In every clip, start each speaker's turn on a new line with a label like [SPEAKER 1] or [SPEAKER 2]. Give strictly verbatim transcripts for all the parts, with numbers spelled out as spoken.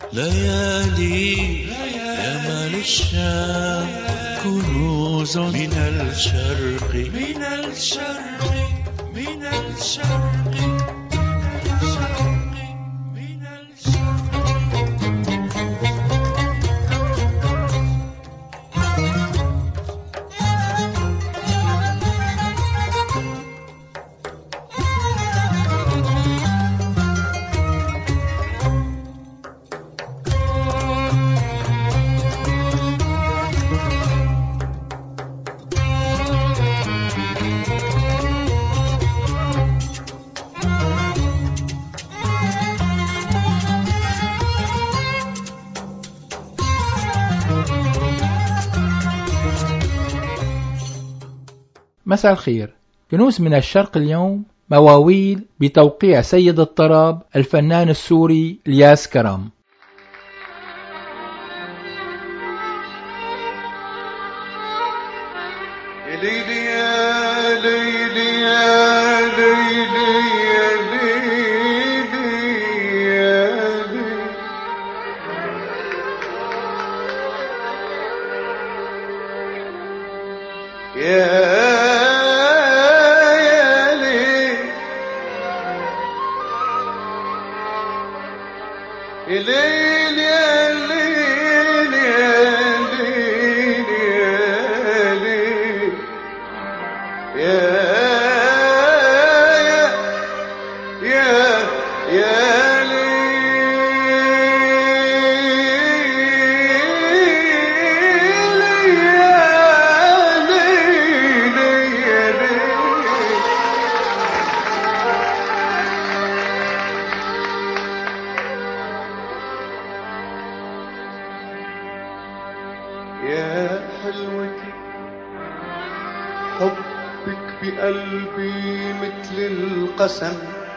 [SPEAKER 1] ليالي يمن الشام كنوز من الشرق من الشرق من الشرق من
[SPEAKER 2] مساء الخير. كنوز من الشرق اليوم مواويل بتوقيع سيد الطرب الفنان السوري الياس كرم.
[SPEAKER 3] يا ليلي يا ليلي يا ليلي يا ليلي يا يا حلوتي حبك بقلبي مثل القسم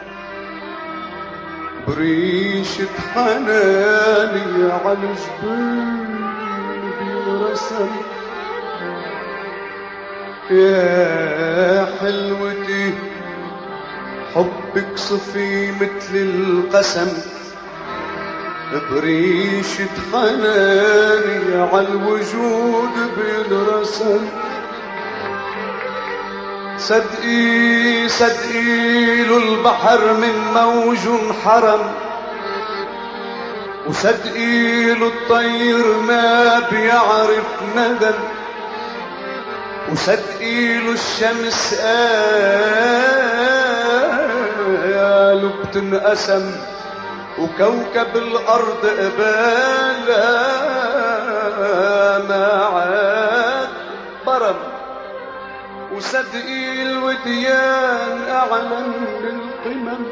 [SPEAKER 3] بريشة حناني على جبيني رسم يا حلوتي حبك صفي مثل القسم بريشة حناني عالوجود بالرسم صدقي صدقي له البحر من موج حرم وصدقي له الطير ما بيعرف ندم وصدقي له الشمس قالوا بتنقسم وكوكب الأرض قبالها ما عاد برم وصدقي الوديان أعلن للقمم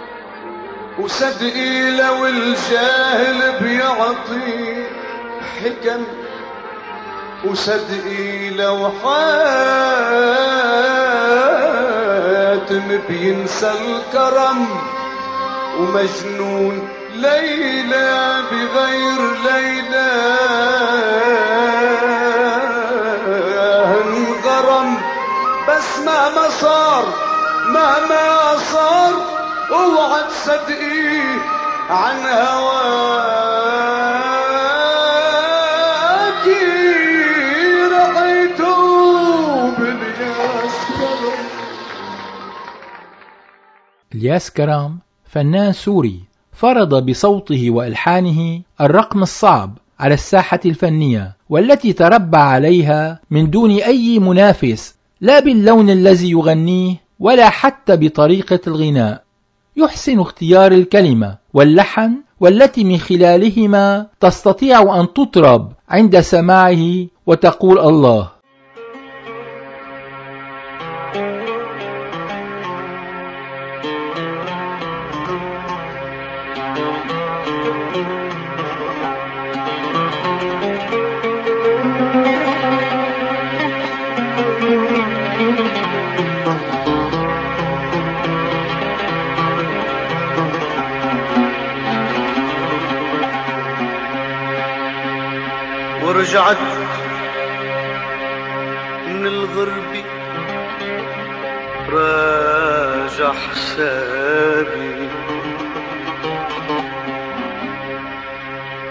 [SPEAKER 3] وصدقي لو الجاهل بيعطي حكم وصدقي لو حاتم بينسى الكرم ومجنون ليلى بغير ليلى انغرم بس مهما صار مهما صار اوعى تصدقيه عن هواكي رأيته بالياس كرم.
[SPEAKER 2] الياس كرم فنان سوري فرض بصوته وإلحانه الرقم الصعب على الساحة الفنية والتي تربع عليها من دون أي منافس، لا باللون الذي يغنيه ولا حتى بطريقة الغناء. يحسن اختيار الكلمة واللحن والتي من خلالهما تستطيع أن تطرب عند سماعه وتقول الله.
[SPEAKER 3] ورجعت من الغربة راجع حسابي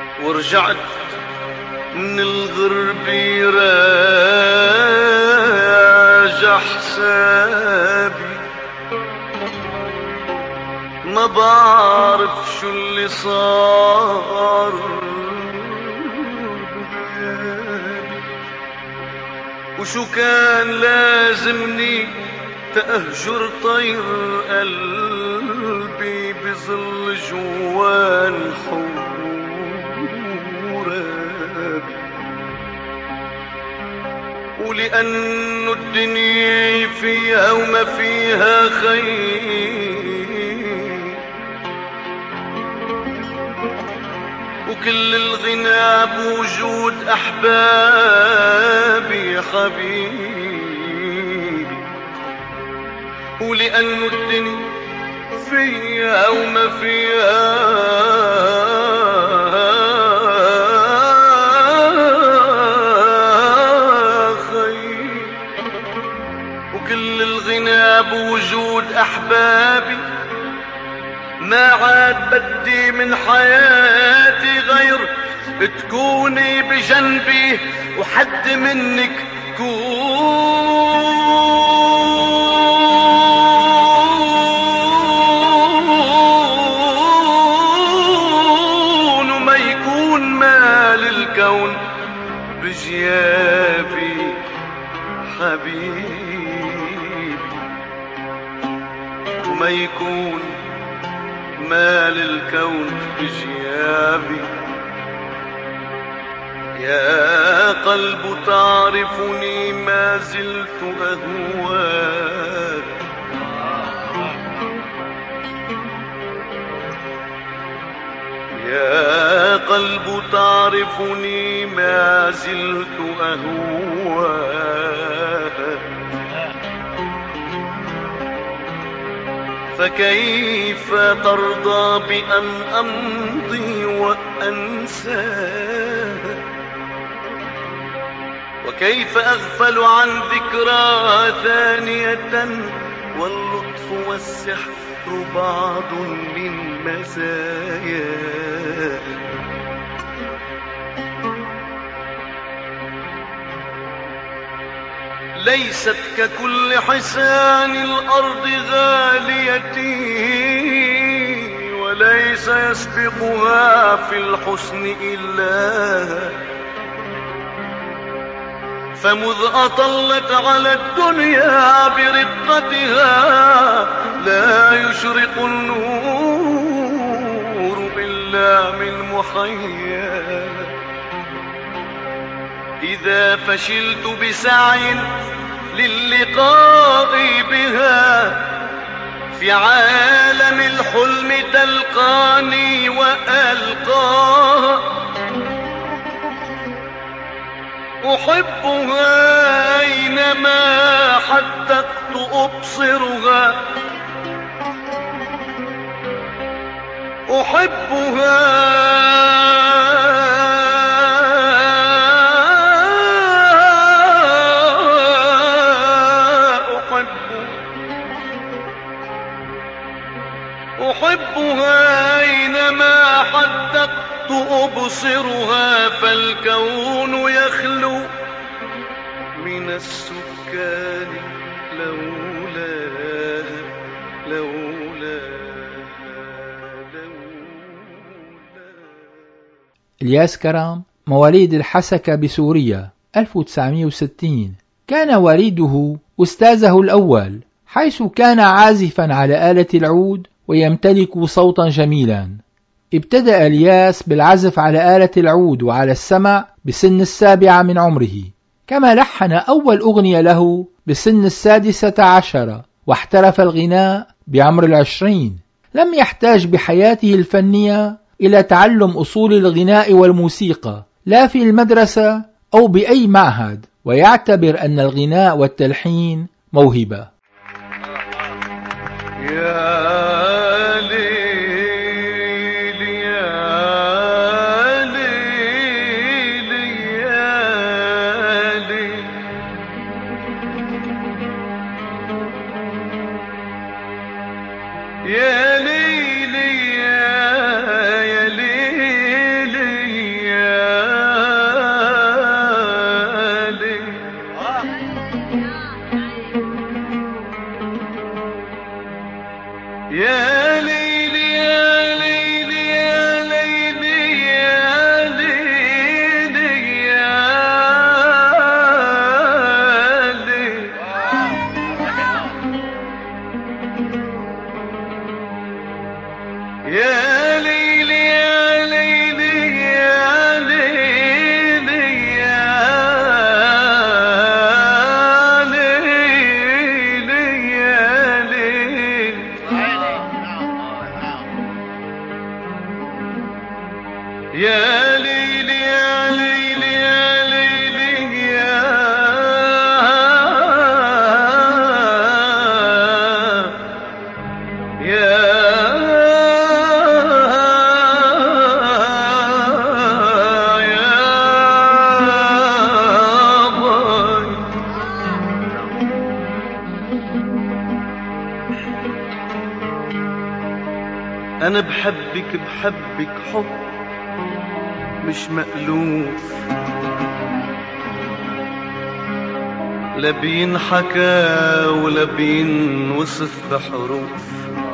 [SPEAKER 3] رجعت من الغربة راجع حسابي، ما بعرف شو اللي صار بغيابي، وشو كان لازمني تأهجر طير قلبي بظل جوان حورابي. ولأنه الدنيا فيها وما فيها خير، وكل الغنى بوجود أحبابي حبيبي. ولأنه الدنيا فيها وما فيها خير، وكل الغنى بوجود أحبابي، ما عاد بدي من حياتي غير تكوني بجنبي وحد منك كون، وما يكون مال الكون بجيابي حبيبي، وما يكون مال الكون بجيابي. يا قلب تعرفني ما زلت أهواك، يا قلب تعرفني ما زلت أهواك، فكيف ترضى بأن أمضي وأنساك، وكيف أغفل عن ذكرى ثانية، واللطف والسحر بعض من مزاياك. ليست ككل حسان الأرض غاليتي، وليس يسبقها في الحسن إلا، فمذ أطلت على الدنيا برقتها لا يشرق النور إلا من محيا. إذا فشلت بسعي للقاء بها في عالم الحلم تلقاني وألقاها، أحبها أينما حددت أبصرها، أحبها أحبها أينما حددت أبصرها، فالكون يخلو من السكان لولا لولا لولا.
[SPEAKER 2] إلياس كرام مواليد الحسكة بسوريا ألف وتسعمئة وستين، كان والده أستاذه الأول، حيث كان عازفا على آلة العود ويمتلك صوتا جميلا. ابتدأ إلياس بالعزف على آلة العود وعلى السمع بسن السابعة من عمره، كما لحن أول أغنية له بسن السادسة عشر، واحترف الغناء بعمر العشرين. لم يحتاج بحياته الفنية إلى تعلم أصول الغناء والموسيقى، لا في المدرسة أو بأي معهد، ويعتبر أن الغناء والتلحين موهبة.
[SPEAKER 3] يا ليل يا ليل يا ليل، يا ليل يا ليل يا يا ليلي يا ليلي يا ليلي يا ليلي يا ليلي يا ليلي يا ليلي يا ليلي يا أنا بحبك بحبك حب مش مألوف، لا بينحكى ولا بينوصف بحروف.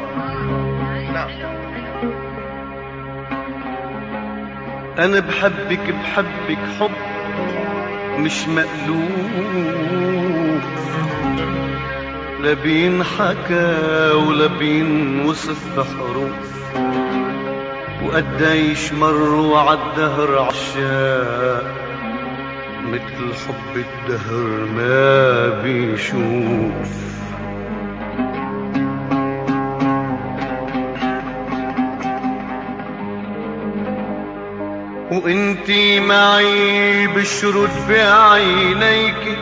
[SPEAKER 3] أنا بحبك بحبك حب مش مألوف، لا بينحكى ولا بينوصف بحروف. وقديش مروا عالدهر عشاق مثل حب الدهر ما بيشوف. وانتي معي بشرد بعينيك،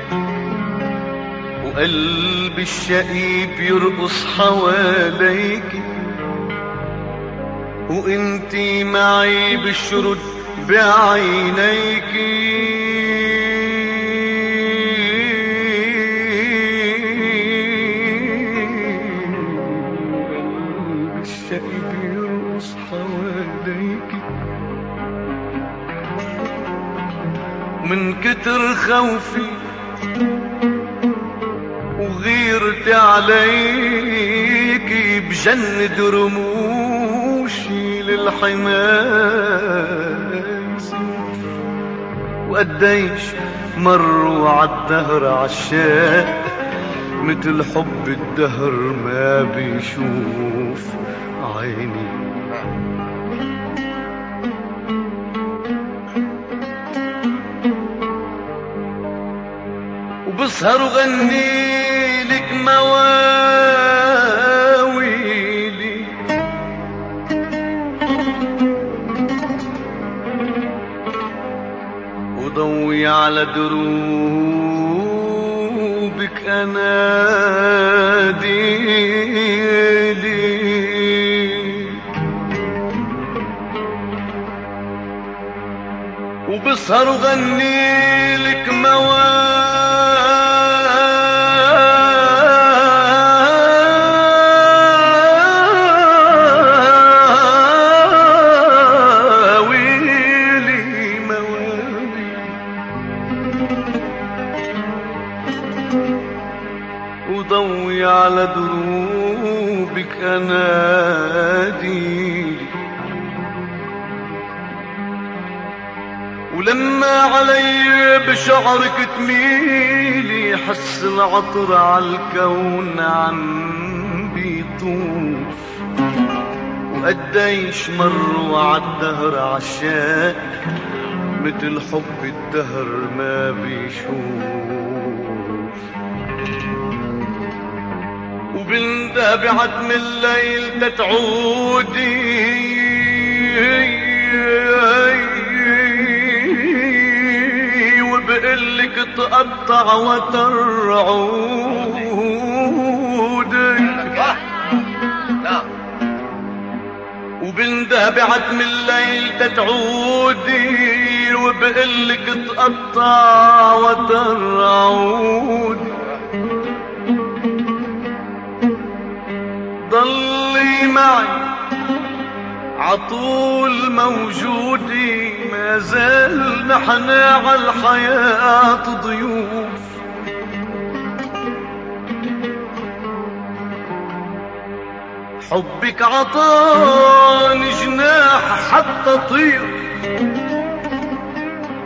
[SPEAKER 3] وقلبي الشقيب يرقص حواليك. وانتي معي بشرد بعينيك، قلبي الشقيب يرقص حواليك. من كتر خوفي وغيرتي عليكي بجند رموشي للحماس. وقديش مروا عالدهر عشاق مثل حب الدهر ما بيشوف عيني. وبسهر وغني لك مواويلي، وضوي على دروبك أناديلي. وبسهر وغني لك مواويلي، وضوي على دروبك أناديلي. ولما علي بشعرك تميلي، حس العطر عالكون عم بيطوف. وقديش مروا عالدهر عشاق مثل حب الدهر ما بيشوف. وبنده بعتم الليل تتعودي، وبقلك تقطع وترعودي. وبنده بعتم الليل تتعودي، وبقلك تقطع وترعودي. ضلي معي عطول موجودي، ما زال نحن عالحياة ضيوف. حبك عطاني جناح حتى طير،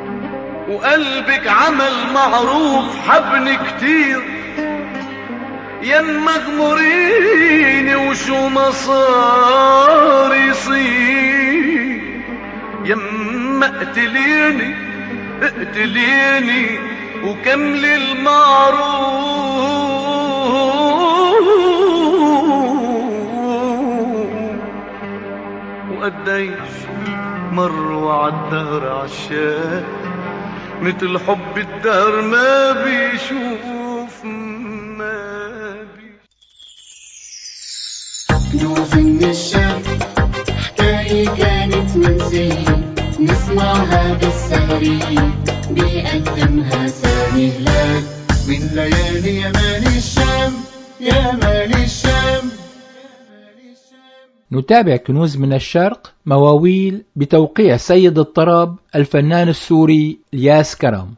[SPEAKER 3] وقلبك عمل معروف حبني كتير. يم مغموريني وشو ما صار يصير، يم اقتليني اقتليني وكمل المعروف. وقديش مروا عالدهر عشاق مثل حب الدهر ما بيشوف ما بي.
[SPEAKER 4] كنوز من الشام حكاية كانت من زين، نسمعها بالسهري بيقدمها سامي هلال. من ليالي يمان الشام يمان الشام.
[SPEAKER 2] نتابع كنوز من الشرق مواويل بتوقيع سيد الطرب الفنان السوري الياس كرم.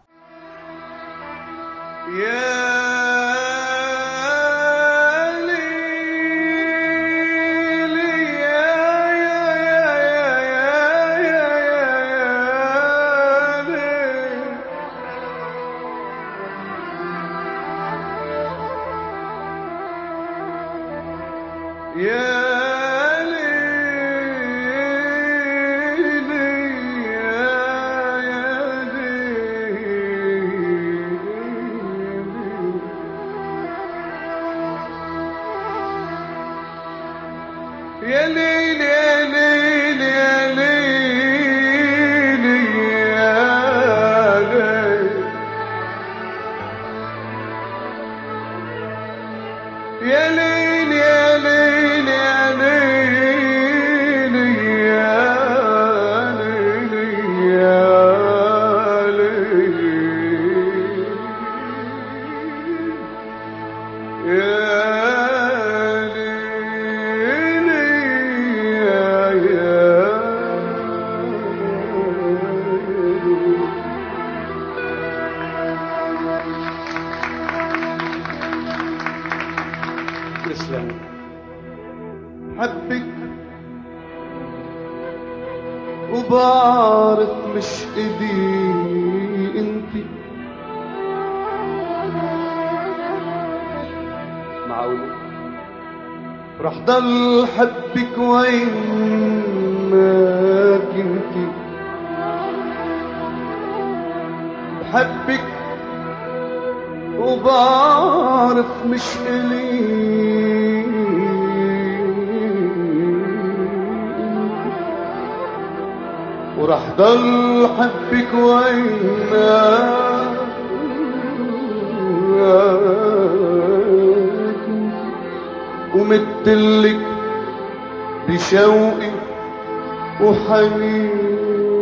[SPEAKER 3] حبك وبعرف مش ايدي انتي، معقولة رح ضل حبك وين ما كنتي. بحبك وبعرف مش إلي ورح ضل حبك وين ما ومدلك بشوقي وحنين.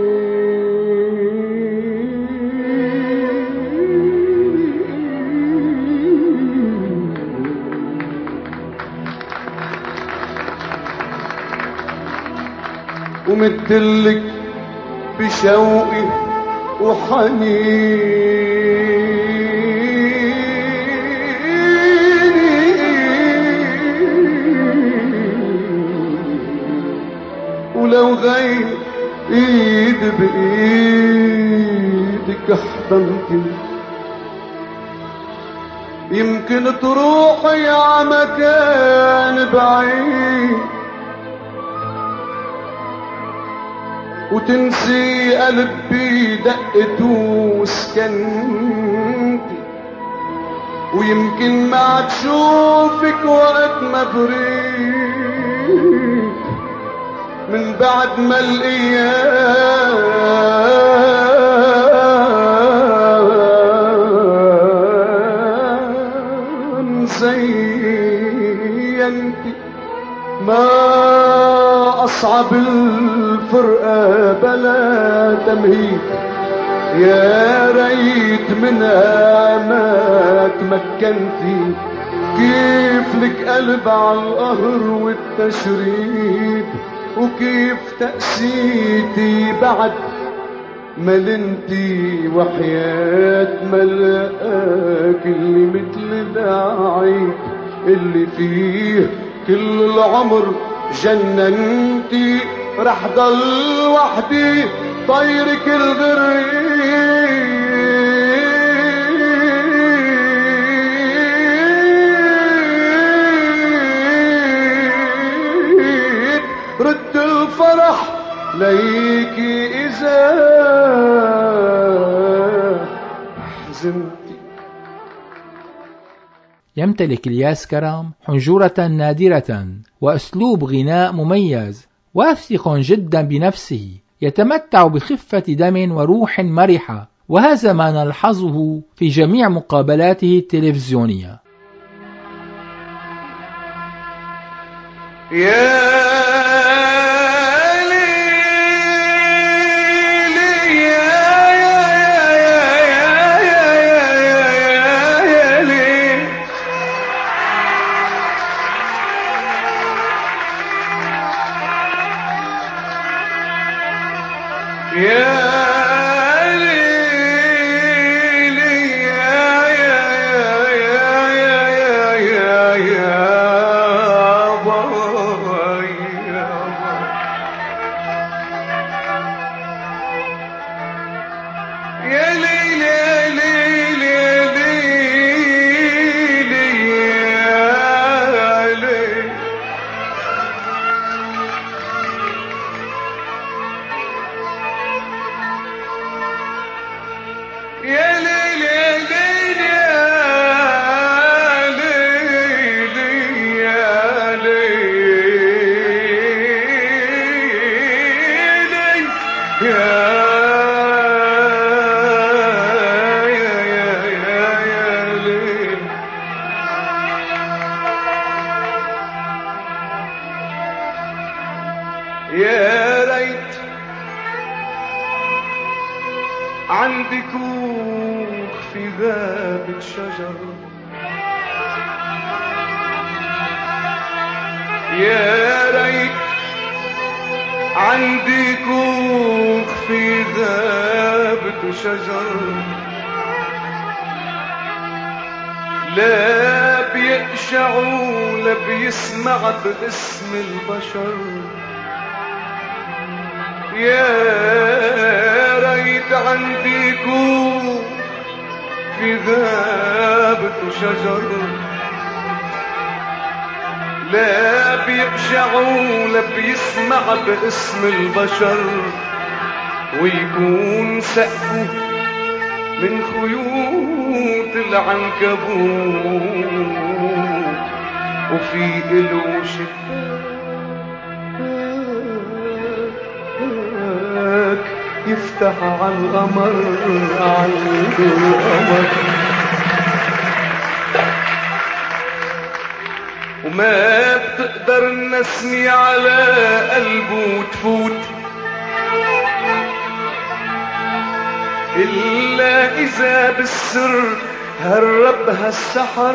[SPEAKER 3] ومدلك بشوقي وحنيني، ولو غير ايد بايدك احضنتي يمكن تروحي ع مكان بعيد وتنسي قلبي دقته وسكنتي، ويمكن ما تشوفك وقت ما بريد من بعد ما الايام زينتي. ما اصعب الفرقة بلا تمهيد، يا ريت منها ما تمكنتي. كيف لك قلب على القهر والتشريد، وكيف تأسيتي بعد ملنتي وحياة ملقاك اللي مثل العيد اللي فيه كل العمر جننتي. رح ضل وحدي طيرك الغريب رد الفرح ليكي إذا حزنتي.
[SPEAKER 2] يمتلك الياس كرم حنجرة نادرة وأسلوب غناء مميز، واثق جدا بنفسه، يتمتع بخفة دم وروح مرحة، وهذا ما نلحظه في جميع مقابلاته التلفزيونية.
[SPEAKER 3] يا يا ريت عندي كوخ في غابة شجر، يا ريت عندي كوخ في غابة شجر، لا بيقشع ولا بيسمع باسم البشر. يا ريت عندي كوخ في غابة شجر، لا بيقشع ولا بيسمع باسم البشر، ويكون سقفه من خيوط العنكبوت، وفي إله شباك يفتح على القمر، على القمر، وما بتقدر النسمة على قلبه تفوت إلا إذا بالسر هربها السحر،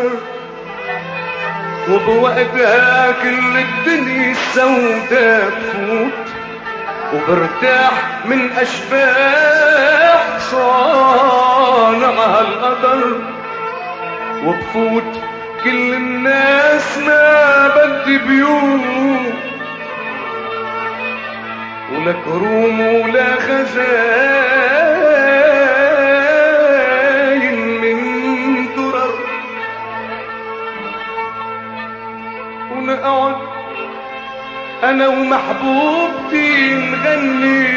[SPEAKER 3] وبوقتها كل الدنيا السوداء تفوت، وبرتاح من أشباح صانعها القدر، وبفوت كل الناس ما بدي بيوت، ولا كروم ولا خزاين من درر، ونقعد أنا ومحبوبتي نغني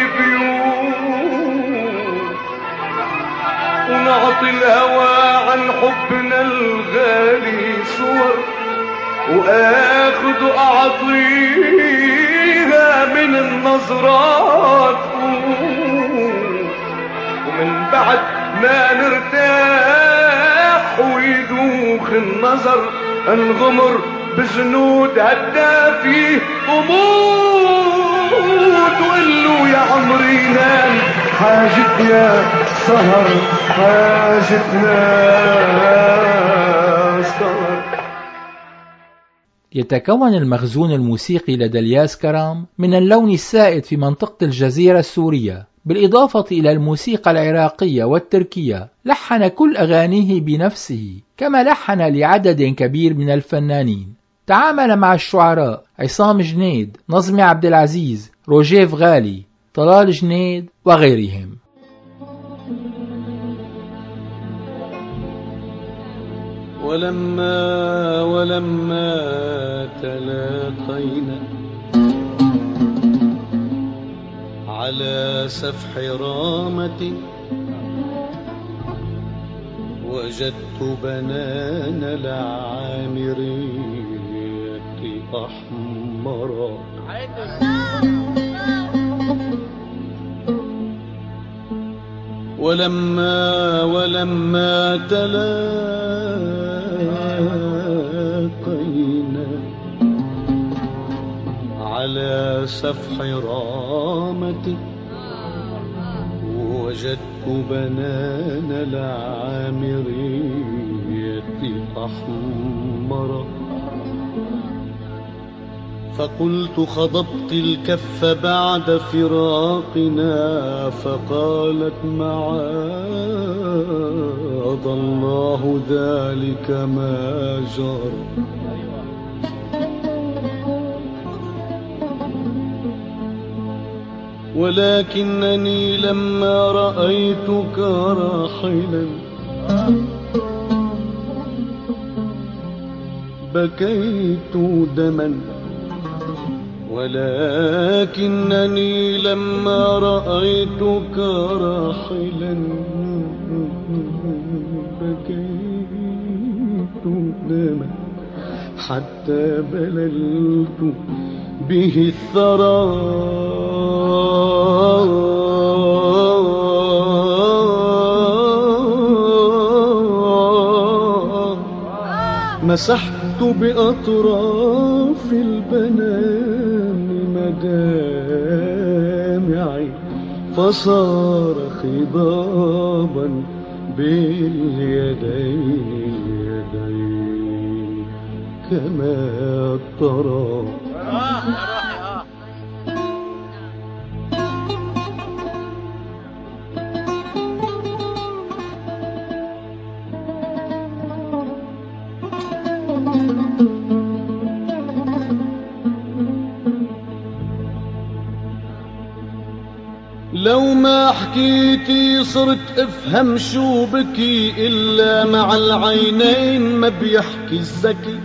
[SPEAKER 3] بيوت، ونعطي الهوى عن حبنا الغالي صور، وآخذ أعطيها من النظرات، ومن بعد ما نرتاح ويدوخ النظر انغمر بجنود هدافي وموت، وقلوا يا عمري نام حاجتنا سهر، حاجتنا سهر.
[SPEAKER 2] يتكون المخزون الموسيقي لدى الياس كرم من اللون السائد في منطقة الجزيرة السورية، بالإضافة إلى الموسيقى العراقية والتركية. لحن كل أغانيه بنفسه، كما لحن لعدد كبير من الفنانين. تعامل مع الشعراء عصام جنيد، نظمي عبد العزيز، روجيف غالي، طلال جنيد وغيرهم.
[SPEAKER 1] ولما ولما تلاقينا على سفح رامتي وجدت بنان العامرية أحمرا ولما ولما تلاقينا على سفح رامتي وجدت بنان العامرية أحمرا فقلت خضبت الكف بعد فراقنا فقالت معاذ الله ذلك ما جرى ولكنني لما رأيتك راحلا بكيت دما ولكنني لما رأيتك راحلا بكيت دما حتى بللت به الثرى مسحت بأطراف البنان مدامعي فصار خضابا باليدين اليدين كما ترى. لو ما حكيتي صرت افهم شو بكي إلا مع العينين ما بيحكي الذكي.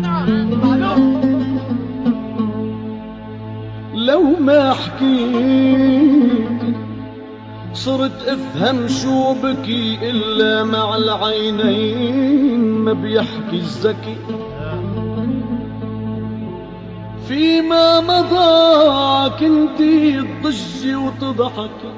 [SPEAKER 1] لو ما حكيتي صرت افهم شو بكي إلا مع العينين ما بيحكي الذكي. فيما مضى كنتي تضجي وتضحكي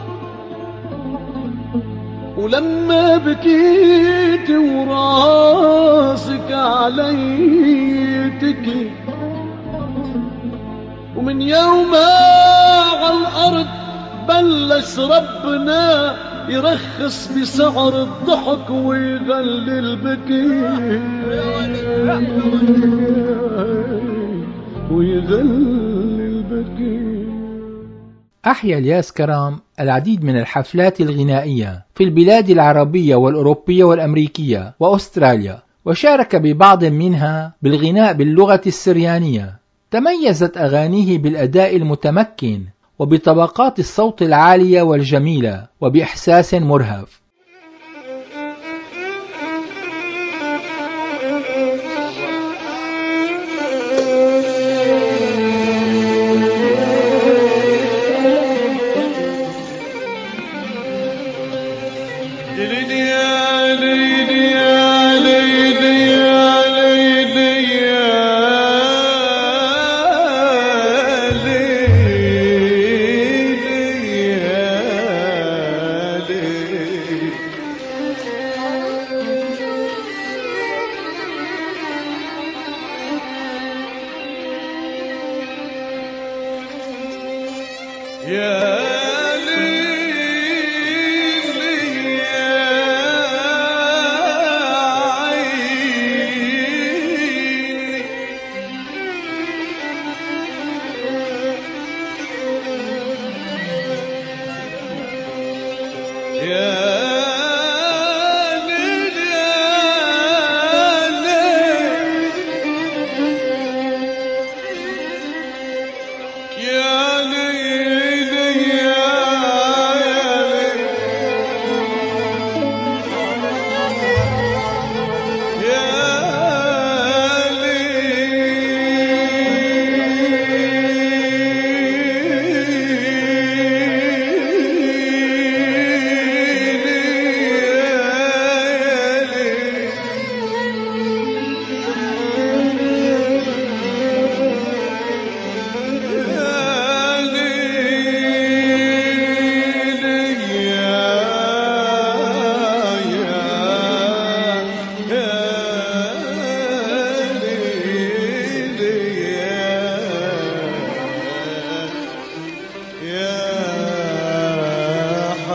[SPEAKER 1] ولما بكيتي وراسك علي تكي ومن يوم على الأرض بلش ربنا يرخص بسعر الضحك ويغلي البكي ويغلي البكي.
[SPEAKER 2] أحيا الياس كرام العديد من الحفلات الغنائية في البلاد العربية والأوروبية والأمريكية وأستراليا، وشارك ببعض منها بالغناء باللغة السريانية. تميزت أغانيه بالأداء المتمكن وبطبقات الصوت العالية والجميلة وبإحساس مرهف.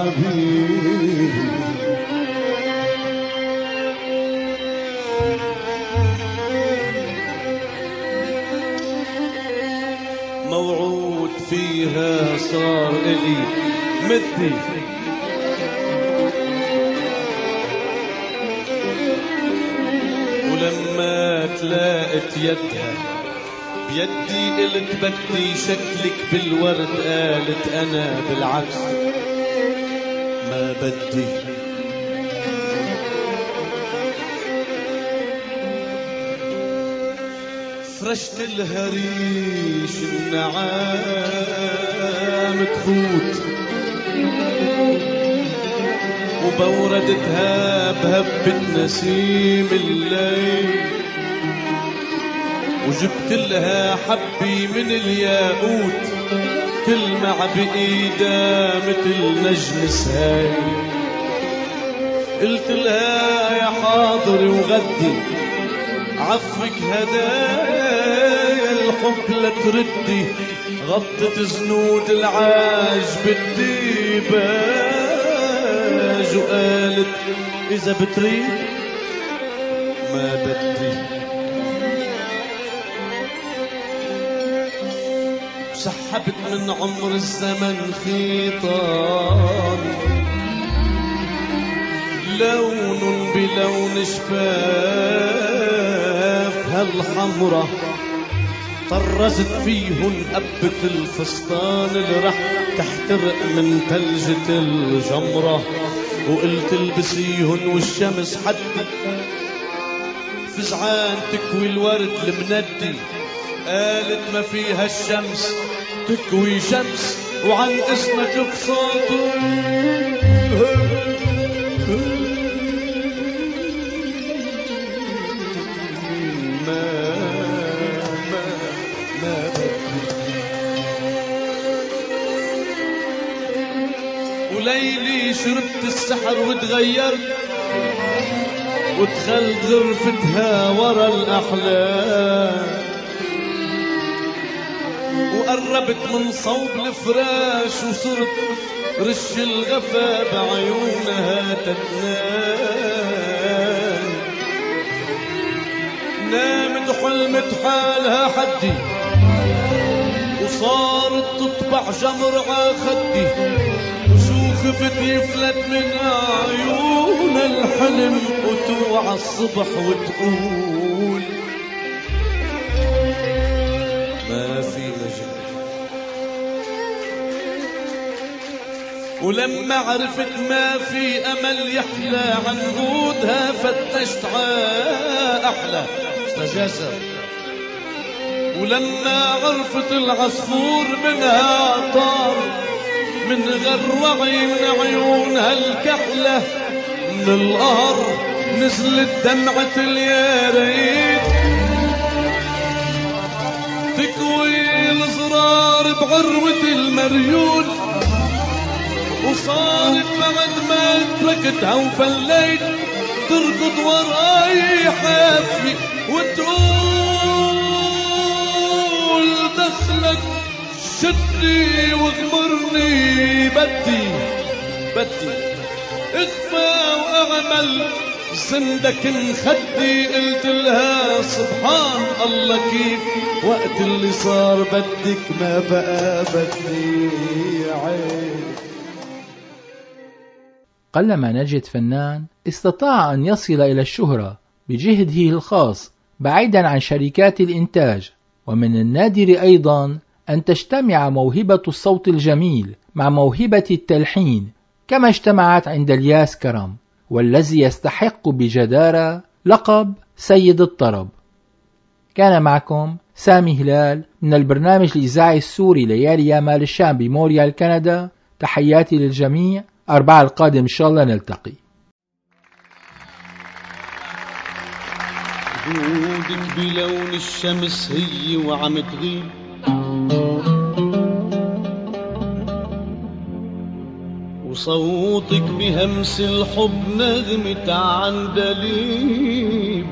[SPEAKER 1] حبيبي. موعود فيها صار إلي مدي ولما تلاقت يدها بيدي قلت بدي شكلك بالورد، قالت أنا بالعكس ما بدي. فرشت الهريش النعام تفوت وبوردتها بهبة نسيم الليل، وجبت لها حبي من الياقوت تلمع بإيدها مثل نجم سهيل. قلت لها يا حاضر وغدي عفك هدايا الحب لتردي، غطت زنود العاج بالديباج وقالت إذا بتريد ما بدي. سحبت من عمر الزمن خيطان لون بلون شفاف هالحمرة، طرزت فيهن أبة الفستان اللي رح تحترق من ثلجة الجمرة، وقلت البسيهن والشمس حدي فزعان تكوي الورد المندي، قالت ما فيها الشمس تكوي شمس وعن اسمك بساطر. وليلي شربت السحر وتغيرت ودخلت غرفتها ورا الأحلام، وقربت من صوب الفراش وصرت رش الغفا بعيونها تتنام. نامت حلمت حالها حدي وصارت تطبع جمر عخدي، وشوخفت يفلت من عيون الحلم وتوعى الصبح وتقول ما في مجال. ولما عرفت ما في أمل يحلى عنقودها فتشت أحلى استجاسر. ولما عرفت العصفور منها طار من غروعي من عيونها الكحلة، من القهر نزلت دمعة الياريت تكوي الزرار بعروة المريول، وصارت بعد ما تركتها وفليت تركض وراي حافي وتقول دخلك شدي واغمرني بدي بدي اخفى واعمل زندك انخدي. قلت لها سبحان الله كيف وقت اللي صار بدك ما بقى بدي عين.
[SPEAKER 2] قلما نجد فنان استطاع أن يصل إلى الشهرة بجهده الخاص بعيدا عن شركات الإنتاج، ومن النادر أيضا أن تجتمع موهبة الصوت الجميل مع موهبة التلحين كما اجتمعت عند الياس كرم، والذي يستحق بجدارة لقب سيد الطرب. كان معكم سامي هلال من البرنامج الإذاعي السوري ليالي يا مال الشام بموريال كندا. تحياتي للجميع، أربعة القادم إن شاء الله نلتقي.
[SPEAKER 1] خدودك بلون الشمس هي وعم تغيب، وصوتك بهمس الحب نغمة عندليب.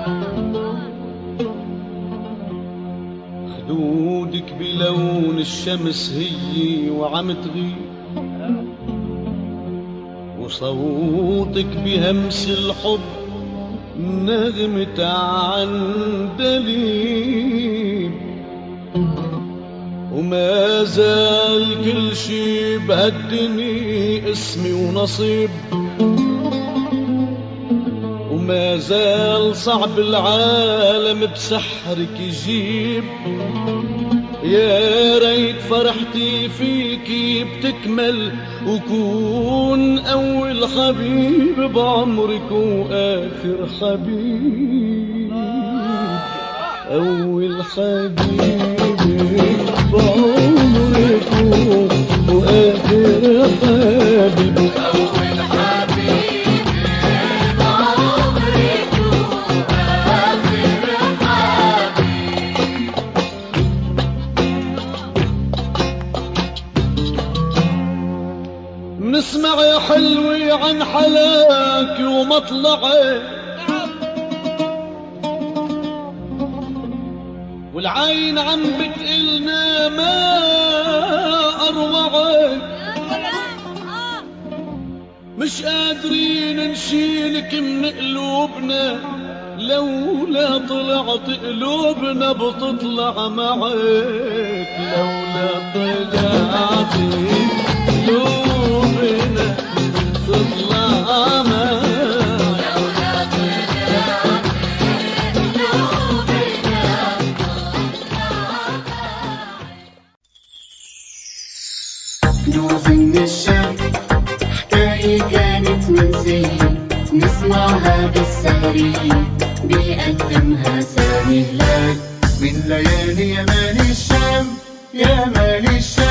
[SPEAKER 1] خدودك بلون الشمس هي وعم تغيب، وصوتك بهمس الحب نغمة عندليب، وما زال كل شي بهالدنيا اسمي ونصيب، وما زال صعب العالم بسحرك يجيب. يا ريت فرحتي فيكي بتكمل وكون أول حبيب بعمرك وآخر حبيب، أول حبيب بعمرك وآخر حبيب،
[SPEAKER 4] أول حبيب بعمرك وآخر حبيب.
[SPEAKER 1] نسمع يا حلوي عن حلاك ومطلعك، والعين عم بتقلنا ما أروعك، مش قادرين نشيلك من قلوبنا، لولا طلعت قلوبنا بتطلع معك، لولا طلعت قلوبنا تطلع معك.
[SPEAKER 4] كنوز من الشام حكاية كانت منسية، نسمعها بالسهرية بيقدمها سامي هلال من ليالي يا مال الشام، يا مال الشام.